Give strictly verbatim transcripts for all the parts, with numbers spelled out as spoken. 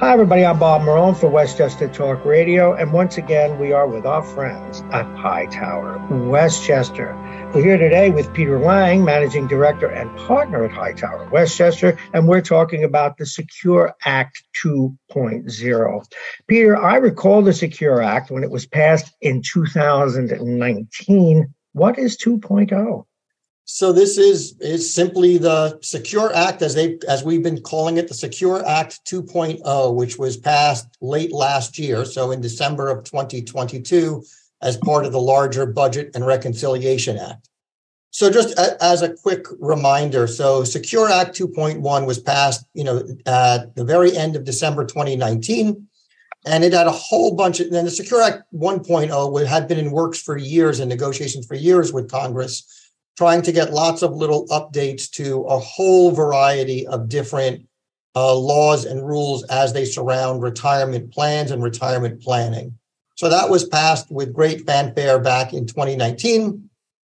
Hi, everybody. I'm Bob Marone for Westchester Talk Radio. And once again, we are with our friends at Hightower, Westchester. We're here today with Peter Lang, Managing Director and Partner at Hightower, Westchester. And we're talking about the Secure Act two point oh. Peter, I recall the Secure Act when it was passed in two thousand nineteen. What is two point oh? So this is is simply the Secure Act, as they as we've been calling it, the Secure Act two point oh, which was passed late last year, so in December of twenty twenty-two, as part of the larger Budget and Reconciliation Act. So just a, as a quick reminder, so Secure Act two point one was passed, you know, at the very end of December twenty nineteen, and it had a whole bunch of. Then the Secure Act one point oh had been in works for years and negotiations for years with Congress, trying to get lots of little updates to a whole variety of different uh, laws and rules as they surround retirement plans and retirement planning. So that was passed with great fanfare back in twenty nineteen,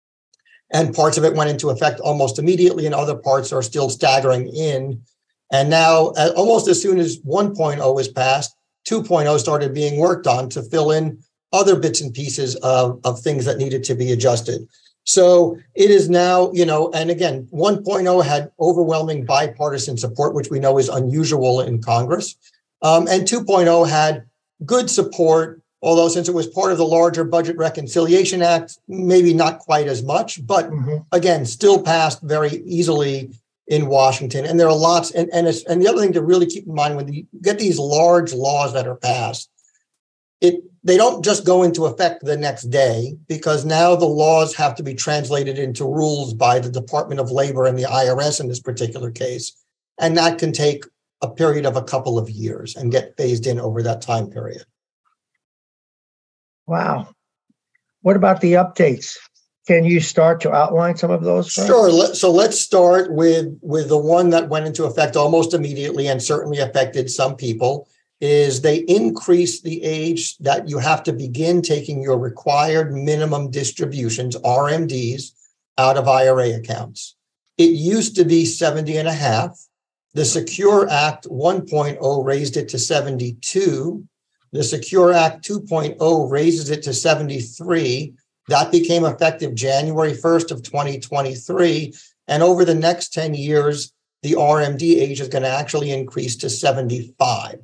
and parts of it went into effect almost immediately, and other parts are still staggering in. And now, uh, almost as soon as one point oh was passed, two point oh started being worked on to fill in other bits and pieces of, of things that needed to be adjusted. So it is now, you know, and again, one point oh had overwhelming bipartisan support, which we know is unusual in Congress. Um, and two point oh had good support, although since it was part of the larger Budget Reconciliation Act, maybe not quite as much, but mm-hmm. again, still passed very easily in Washington. And there are lots, and, and, it's, and the other thing to really keep in mind when you get these large laws that are passed, it they don't just go into effect the next day, because now the laws have to be translated into rules by the Department of Labor and the I R S in this particular case. And that can take a period of a couple of years and get phased in over that time period. Wow. What about the updates? Can you start to outline some of those? Sure. So let's start with, with the one that went into effect almost immediately and certainly affected some people. Is they increase the age that you have to begin taking your required minimum distributions, R M Ds, out of I R A accounts. It used to be seventy and a half. The Secure Act one point oh raised it to seventy-two. The Secure Act two point oh raises it to seventy-three. That became effective January first of twenty twenty-three. And over the next ten years, the R M D age is going to actually increase to seventy-five.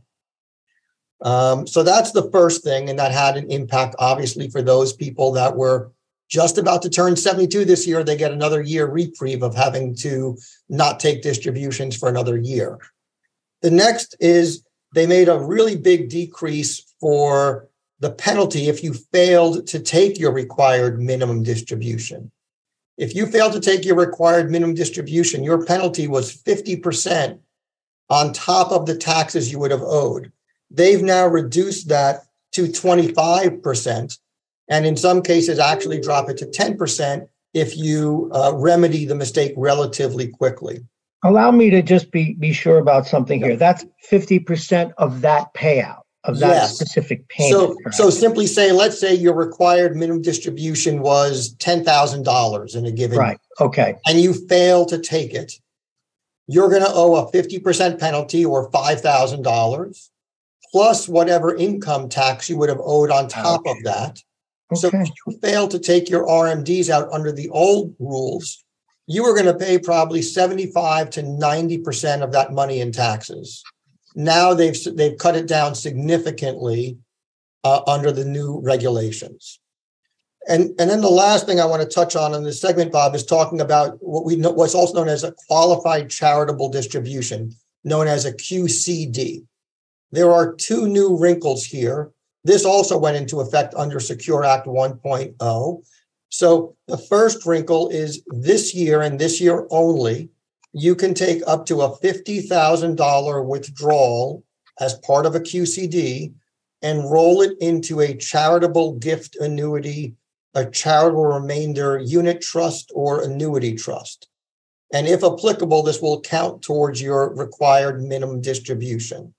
Um, so that's the first thing, and that had an impact, obviously, for those people that were just about to turn seventy-two this year. They get another year reprieve of having to not take distributions for another year. The next is they made a really big decrease for the penalty if you failed to take your required minimum distribution. If you failed to take your required minimum distribution, your penalty was fifty percent on top of the taxes you would have owed. They've now reduced that to twenty-five percent, and in some cases actually drop it to ten percent if you uh, remedy the mistake relatively quickly. Allow me to just be, be sure about something here. That's fifty percent of that payout, of that yes. specific payment. So, right? so simply say, let's say your required minimum distribution was ten thousand dollars in a given right. year. Okay. And you fail to take it. You're going to owe a fifty percent penalty, or five thousand dollars. Plus whatever income tax you would have owed on top okay. of that. Okay. So if you fail to take your R M Ds out under the old rules, you were going to pay probably seventy-five to ninety percent of that money in taxes. Now they've they've cut it down significantly uh, under the new regulations. And, and then the last thing I want to touch on in this segment, Bob, is talking about what we know, what's also known as a qualified charitable distribution, known as a Q C D. There are two new wrinkles here. This also went into effect under Secure Act one point oh. So the first wrinkle is this year and this year only, you can take up to a fifty thousand dollars withdrawal as part of a Q C D and roll it into a charitable gift annuity, a charitable remainder unit trust, or annuity trust. And if applicable, this will count towards your required minimum distribution.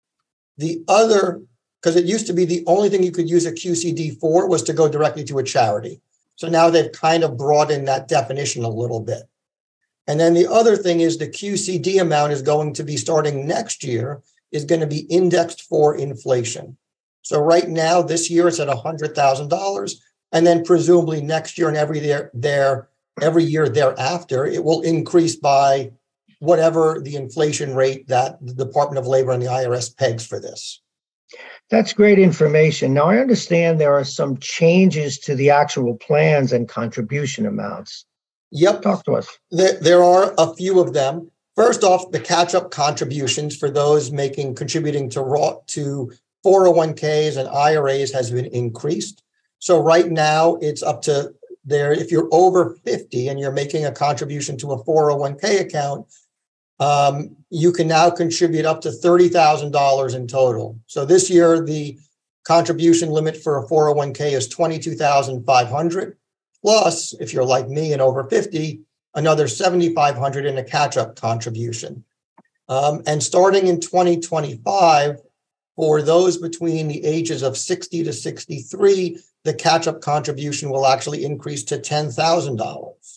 The other, because it used to be the only thing you could use a Q C D for was to go directly to a charity. So now they've kind of broadened that definition a little bit. And then the other thing is the Q C D amount is going to be, starting next year, is going to be indexed for inflation. So right now, this year, it's at one hundred thousand dollars. And then presumably next year and every year there, every year thereafter, it will increase by whatever the inflation rate that the Department of Labor and the I R S pegs for this. That's great information. Now, I understand there are some changes to the actual plans and contribution amounts. Yep. Talk to us. There, there are a few of them. First off, the catch-up contributions for those making contributing to raw to four oh one k's and I R As has been increased. So right now it's up to there. If you're over fifty and you're making a contribution to a four oh one k account, um, you can now contribute up to thirty thousand dollars in total. So this year, the contribution limit for a four oh one k is twenty-two thousand five hundred dollars. Plus, if you're like me and over fifty, another seventy-five hundred dollars in a catch-up contribution. Um, and starting in twenty twenty-five, for those between the ages of sixty to sixty-three, the catch-up contribution will actually increase to ten thousand dollars.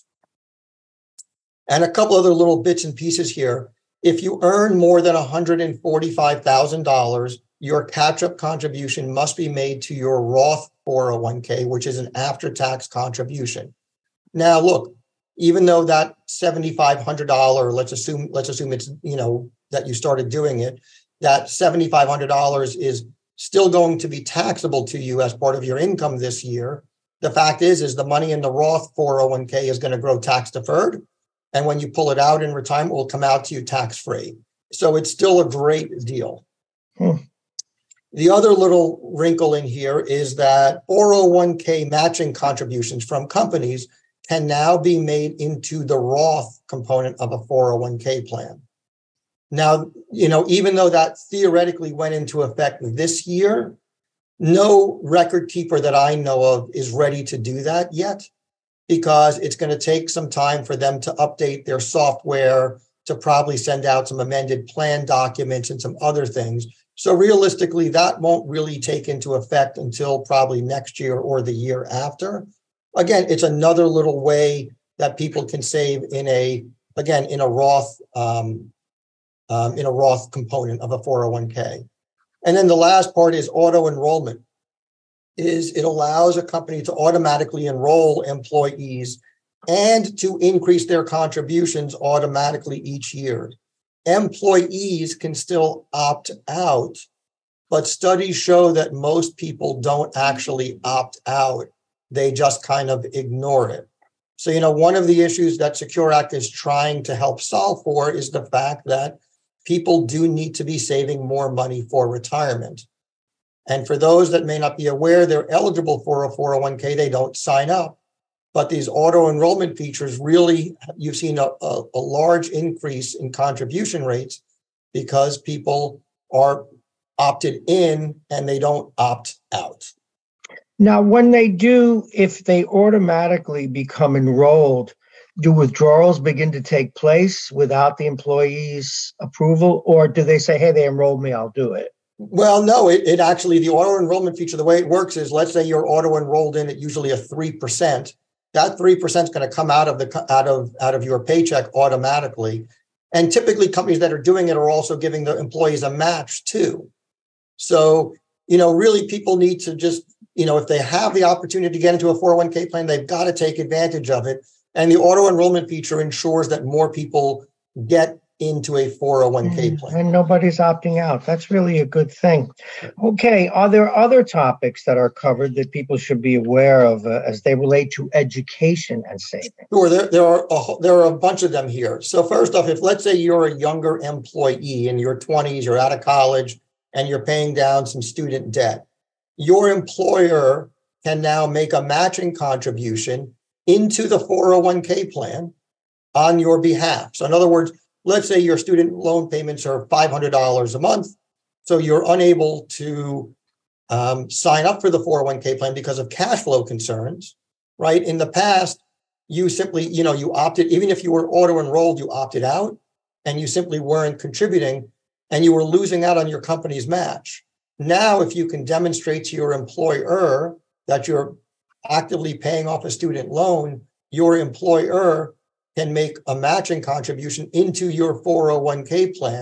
And a couple other little bits and pieces here. If you earn more than one hundred forty-five thousand dollars, your catch-up contribution must be made to your Roth four oh one k, which is an after-tax contribution. Now, look, even though that seven thousand five hundred dollars, let's assume, let's assume it's, you know, that you started doing it, that seven thousand five hundred dollars is still going to be taxable to you as part of your income this year. The fact is, is the money in the Roth four oh one k is going to grow tax deferred. And when you pull it out in retirement, it will come out to you tax-free. So it's still a great deal. Hmm. The other little wrinkle in here is that four oh one k matching contributions from companies can now be made into the Roth component of a four oh one k plan. Now, you know, even though that theoretically went into effect this year, no record keeper that I know of is ready to do that yet, because it's going to take some time for them to update their software, to probably send out some amended plan documents and some other things. So realistically, that won't really take into effect until probably next year or the year after. Again, it's another little way that people can save in a, again, in a Roth um, Um, in a Roth component of a four oh one k. And then the last part is auto enrollment. Is it allows a company to automatically enroll employees and to increase their contributions automatically each year. Employees can still opt out, but studies show that most people don't actually opt out. They just kind of ignore it. So, you know, one of the issues that Secure Act is trying to help solve for is the fact that people do need to be saving more money for retirement. And for those that may not be aware, they're eligible for a four oh one k, they don't sign up. But these auto enrollment features really, you've seen a, a, a large increase in contribution rates because people are opted in and they don't opt out. Now, when they do, if they automatically become enrolled, do withdrawals begin to take place without the employee's approval, or do they say, hey, they enrolled me, I'll do it? Well, no, it, it actually, the auto enrollment feature, the way it works is, let's say you're auto enrolled in at usually a three percent. That three percent is going to come out of the out of out of your paycheck automatically. And typically companies that are doing it are also giving the employees a match too. So, you know, really people need to just, you know, if they have the opportunity to get into a four oh one k plan, they've got to take advantage of it. And the auto enrollment feature ensures that more people get into a four oh one k plan. And nobody's opting out. That's really a good thing. Okay. Are there other topics that are covered that people should be aware of uh, as they relate to education and saving? Sure. There, there are a, there are a bunch of them here. So first off, if let's say you're a younger employee in your twenties, you're out of college and you're paying down some student debt, your employer can now make a matching contribution into the four oh one k plan on your behalf. So in other words, let's say your student loan payments are five hundred dollars a month. So you're unable to um, sign up for the four oh one k plan because of cash flow concerns, right? In the past, you simply, you know, you opted, even if you were auto enrolled, you opted out and you simply weren't contributing and you were losing out on your company's match. Now, if you can demonstrate to your employer that you're actively paying off a student loan, your employer can make a matching contribution into your four oh one k plan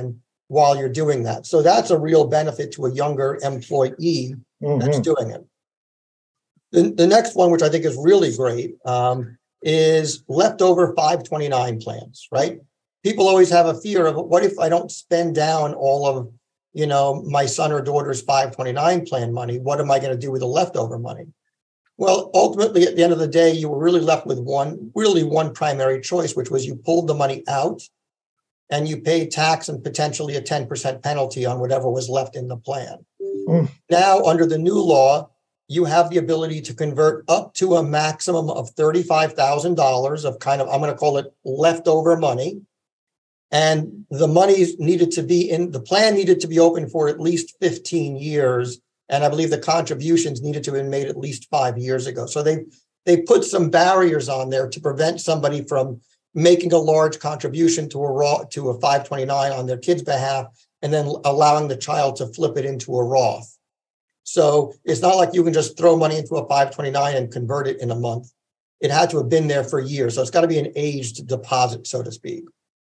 while you're doing that. So that's a real benefit to a younger employee mm-hmm. that's doing it. The, the next one, which I think is really great, um, is leftover five twenty-nine plans, right? People always have a fear of, what if I don't spend down all of, you know, my son or daughter's five twenty-nine plan money? What am I going to do with the leftover money? Well, ultimately, at the end of the day, you were really left with one, really one primary choice, which was you pulled the money out and you paid tax and potentially a ten percent penalty on whatever was left in the plan. Mm. Now, under the new law, you have the ability to convert up to a maximum of thirty-five thousand dollars of kind of, I'm going to call it leftover money. And the money needed to be in, the plan needed to be open for at least fifteen years. And I believe the contributions needed to have been made at least five years ago. So they they put some barriers on there to prevent somebody from making a large contribution to a Roth, to a five twenty-nine on their kid's behalf, and then allowing the child to flip it into a Roth. So it's not like you can just throw money into a five twenty-nine and convert it in a month. It had to have been there for years. So it's got to be an aged deposit, so to speak.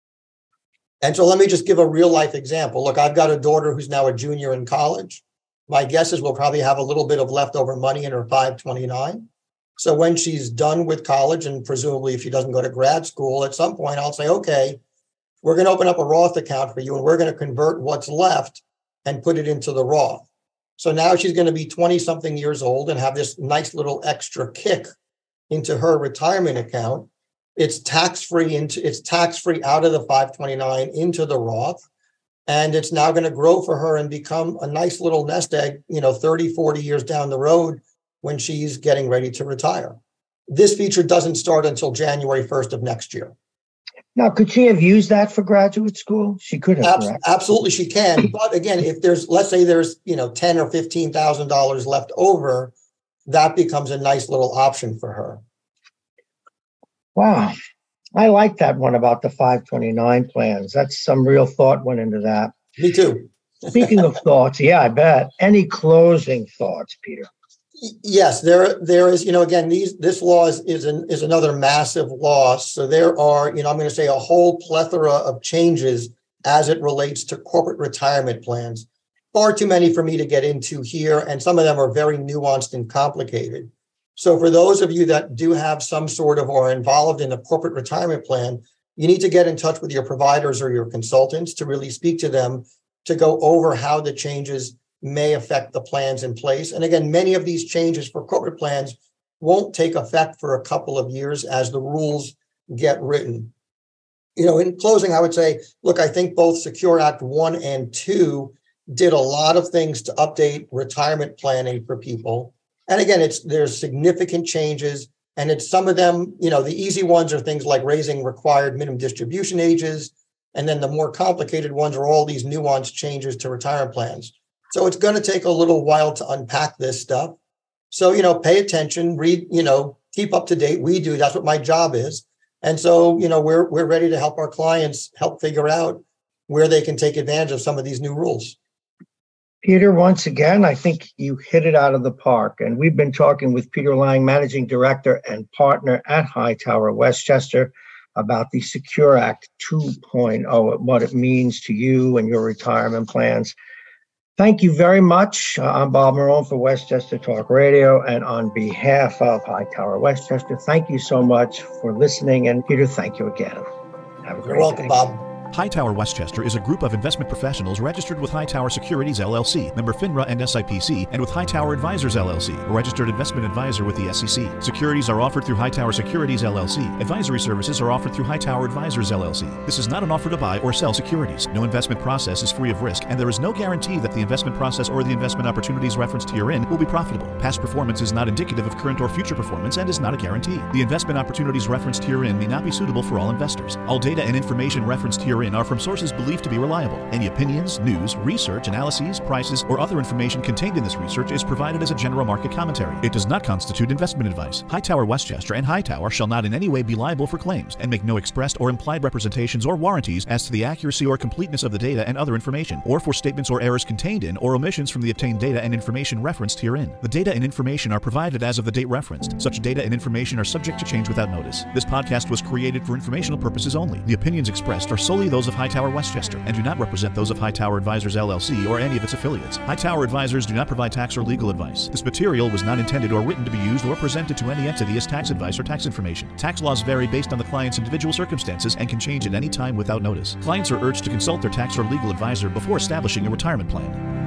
And so let me just give a real life example. Look, I've got a daughter who's now a junior in college. My guess is we'll probably have a little bit of leftover money in her five twenty-nine. So when she's done with college, and presumably if she doesn't go to grad school, at some point I'll say, okay, we're going to open up a Roth account for you and we're going to convert what's left and put it into the Roth. So now she's going to be twenty something years old and have this nice little extra kick into her retirement account. It's tax-free into it's tax-free out of the five twenty-nine into the Roth. And it's now going to grow for her and become a nice little nest egg, you know, thirty, forty years down the road when she's getting ready to retire. This feature doesn't start until January first of next year. Now, could she have used that for graduate school? She could have. Ab- absolutely, she can. But again, if there's, let's say there's, you know, ten or fifteen thousand dollars left over, that becomes a nice little option for her. Wow. I like that one about the five twenty-nine plans. That's some real thought went into that. Me too. Speaking of thoughts, yeah, I bet. Any closing thoughts, Peter? Yes, there there is, you know, again, these this law is is, an, is another massive law. So there are, you know, I'm going to say a whole plethora of changes as it relates to corporate retirement plans. Far too many for me to get into here, and some of them are very nuanced and complicated. So for those of you that do have some sort of or are involved in a corporate retirement plan, you need to get in touch with your providers or your consultants to really speak to them to go over how the changes may affect the plans in place. And again, many of these changes for corporate plans won't take effect for a couple of years as the rules get written. You know, in closing, I would say, look, I think both Secure Act one and two did a lot of things to update retirement planning for people. And again, it's there's significant changes, and it's some of them, you know, the easy ones are things like raising required minimum distribution ages. And then the more complicated ones are all these nuanced changes to retirement plans. So it's going to take a little while to unpack this stuff. So, you know, pay attention, read, you know, keep up to date. We do. That's what my job is. And so, you know, we're we're ready to help our clients help figure out where they can take advantage of some of these new rules. Peter, once again, I think you hit it out of the park. And we've been talking with Peter Lang, Managing Director and Partner at Hightower Westchester, about the Secure Act two point oh, what it means to you and your retirement plans. Thank you very much. Uh, I'm Bob Marone for Westchester Talk Radio. And on behalf of Hightower Westchester, thank you so much for listening. And Peter, thank you again. Have a great You're welcome, day. Bob. Hightower Westchester is a group of investment professionals registered with Hightower Securities, L L C, member FINRA and S I P C, and with Hightower Advisors, L L C, a registered investment advisor with the S E C. Securities are offered through Hightower Securities, L L C. Advisory services are offered through Hightower Advisors, L L C. This is not an offer to buy or sell securities. No investment process is free of risk, and there is no guarantee that the investment process or the investment opportunities referenced herein will be profitable. Past performance is not indicative of current or future performance and is not a guarantee. The investment opportunities referenced herein may not be suitable for all investors. All data and information referenced herein are from sources believed to be reliable. Any opinions, news, research, analyses, prices, or other information contained in this research is provided as a general market commentary. It does not constitute investment advice. Hightower Westchester and Hightower shall not in any way be liable for claims and make no expressed or implied representations or warranties as to the accuracy or completeness of the data and other information, or for statements or errors contained in or omissions from the obtained data and information referenced herein. The data and information are provided as of the date referenced. Such data and information are subject to change without notice. This podcast was created for informational purposes only. The opinions expressed are solely solely those of Hightower Westchester and do not represent those of Hightower Advisors L L C or any of its affiliates. Hightower Advisors do not provide tax or legal advice. This material was not intended or written to be used or presented to any entity as tax advice or tax information. Tax laws vary based on the client's individual circumstances and can change at any time without notice. Clients are urged to consult their tax or legal advisor before establishing a retirement plan.